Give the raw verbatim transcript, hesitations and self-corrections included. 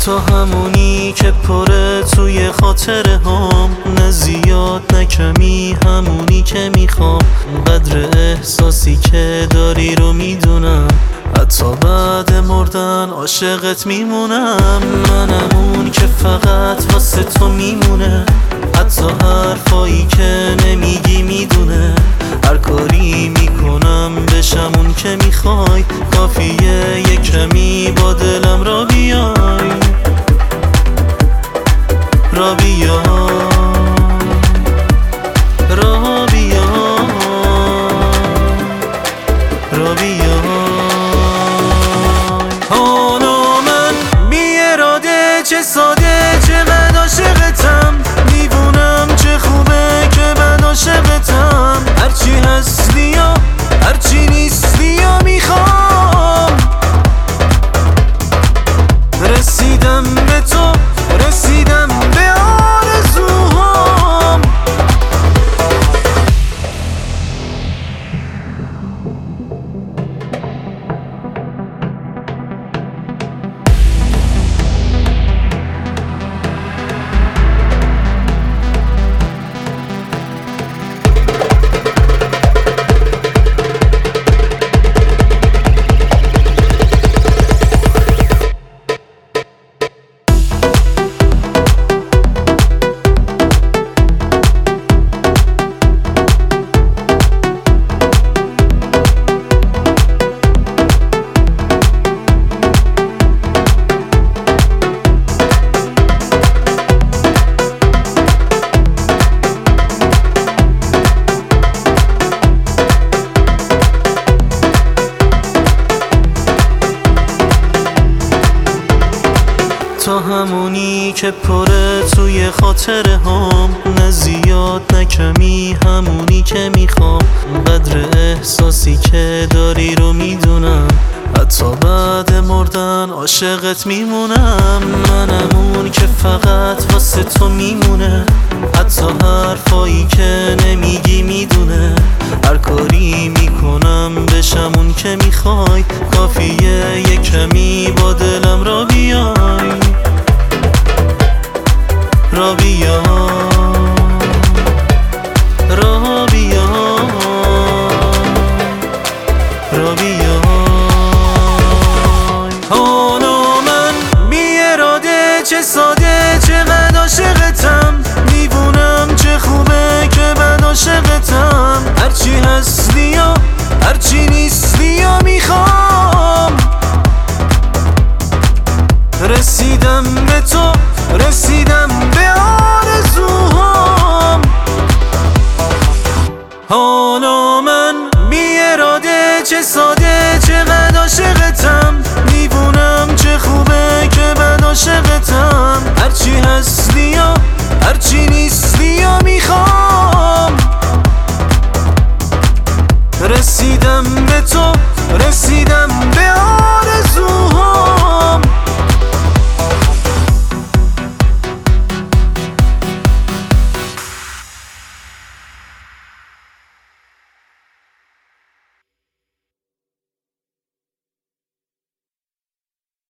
تو همونی که پره توی خاطره هم، نه زیاد نه کمی، همونی که میخوام. قدر احساسی که داری رو میدونم، حتی بعد مردن عاشقت میمونم. منم اون که فقط واسه تو میمونه، حتی حرفایی که نمیگی میدونه. هر کاری میکنم بشم اون که میخوای، کافیه یه کمی با دلم را بیای، را بیای، را بیای، را بیای. حالا من بی اراده چه ساده چقدر عاشقتم، دیوونم چه خوبه که من عاشقتم. هرچی هستی یا هرچی نیستی یا میخوام. رسیدم به تو، رسیدم به آرزوهام. تو همونی که پره توی خاطره هم، نه زیاد نه کمی، همونی که میخوام. قدر احساسی که داری رو میدونم، حتی بعد مردن عاشقت میمونم. منم اون که فقط واسه تو میمونه، حتی حرفایی که نمیگی میدونه. هر کاری میکنم بشم اون که میخوای، کافیه یه کمی با دلم را بیای، را بیای، را بیای، را بیای. حالا من بی اراده چه ساده چقدر عاشقتم، دیوونم چه خوبه که من عاشقتم. هرچی هستی یا هرچی نیستی یا میخوام. رسیدم به تو، رسیدم به آرزوهام. حالا من بی اراده چه ساده